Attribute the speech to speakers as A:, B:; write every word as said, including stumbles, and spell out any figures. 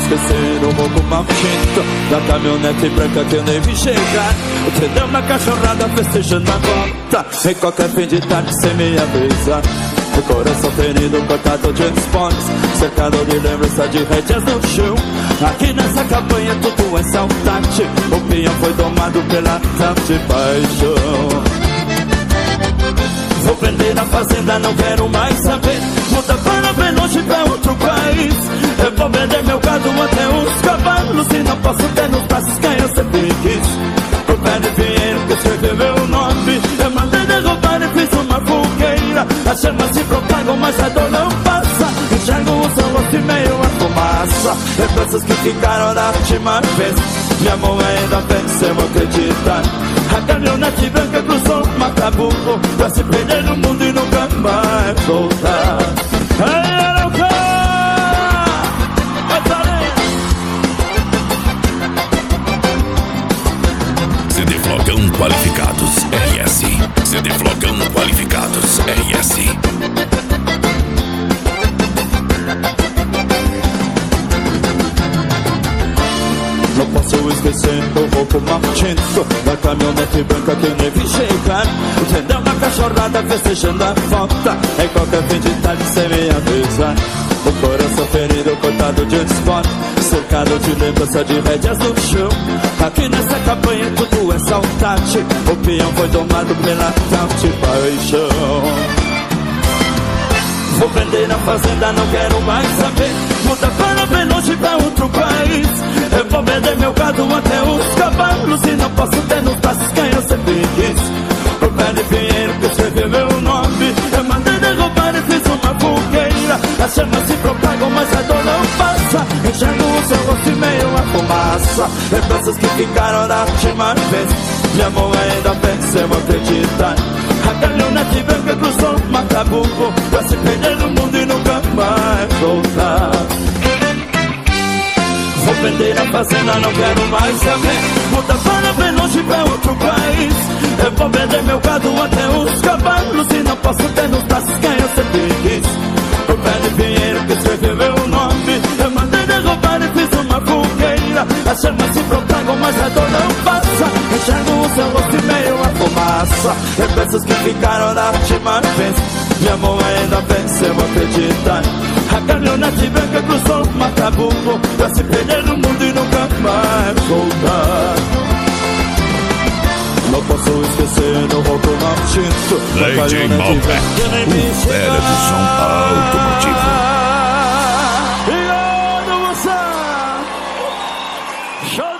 A: esquecer o roubo maldito da caminhonete branca que eu nem vi chegar. Você deu uma cachorrada festejando a volta em qualquer fim de tarde sem me avisar. O coração ferido, cortado de esportes, cercado de lembrança de rédeas no chão. Aqui nessa campanha tudo é saudade. O peão foi domado pela tarde paixão. Vou prender na fazenda, não quero mais saber. Muda para bem longe pra outro país. Eu vou vender meu gado até os cavalos e não posso ter nos braços quem eu sempre quis. O pé de dinheiro que escreveu meu nome, eu mandei derrubar e fiz uma fogueira. As chamas se propagam, mas a dor não passa. Enxergo o seu rosto e meio a fumaça. Lembranças que ficaram da última vez. Minha mão ainda venceu, acreditar. A caminhonete branca cruzou o Macabuco pra se perder no mundo e nunca mais voltar. Hey,
B: C D Flogão Qualificados R S. C D Flogão Qualificados R S.
A: Não posso esquecer o roubo maldito da caminhonete branca que eu nem vi chegar. Entendeu uma cachorrada festejando a volta em qualquer fim de tarde sem me avisar. O coração ferido, cortado de esporte, cercado de lembrança de rédeas no chão. Aqui nessa campanha tudo é saudade. O peão foi domado pela tal de paixão. Vou vender na fazenda, não quero mais saber. Muda para bem longe pra outro país. Eu vou vender meu gado até os cavalos e não posso ter nos braços quem eu sempre quis. O pé de dinheiro que escreveu meu nome, eu mandei derrubar e fiz uma fogueira. As chamas se propagam, mas a dor não passa. Enxergo o seu rosto e meio a fumaça. Lembranças que ficaram da última vez. Minha mão ainda venceu, acreditar. A caminhonete branca cruzou o Macabuco pra se perder no mundo e nunca mais voltar. Vou vender a fazenda, não quero mais saber. Muda para bem longe pra outro país. Eu vou vender meu gado até os cavalos e não posso ter nos braços quem eu sempre quis. O pé de dinheiro que escreveu meu nome, eu mandei derrubar e fiz uma fogueira. As chamas se propagam, mas a dor não passa. Enxergo o seu rosto e meio a fumaça. Lembranças que ficaram da última vez. Minha mão ainda venceu, acreditar. A caminhonete branca cruzou o Macabuco pra se perder no mundo e nunca mais voltar. Não posso esquecer do roubo maldito da
B: caminhonete branca que nem me
A: chegar.
B: Fera do som automotivo.
A: E olha você, show.